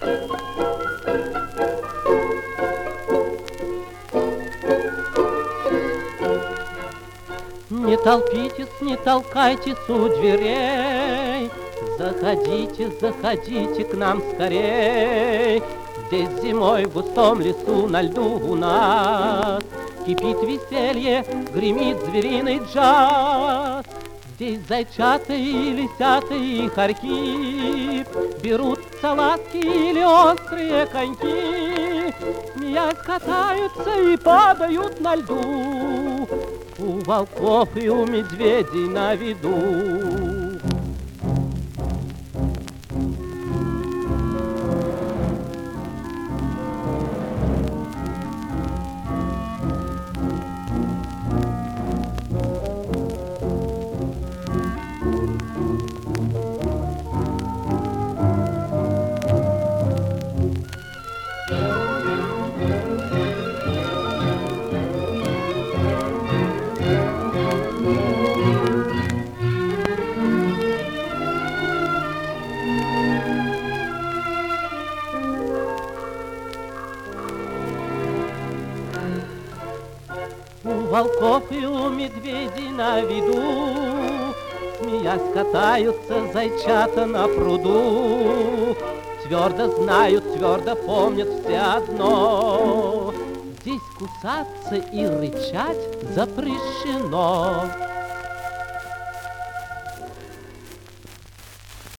Не толпитесь, не толкайтесь у дверей, заходите, заходите к нам скорей. Здесь зимой в густом лесу на льду у нас кипит веселье, гремит звериный джаз. Здесь зайчата и лисята и хорьки берут салазки или острые коньки, смеясь катаются и падают на льду у волков и у медведей на виду. У волков и у медведей на виду, смеясь, катаются зайчата на пруду. Твердо знают, твердо помнят все одно: здесь кусаться и рычать запрещено.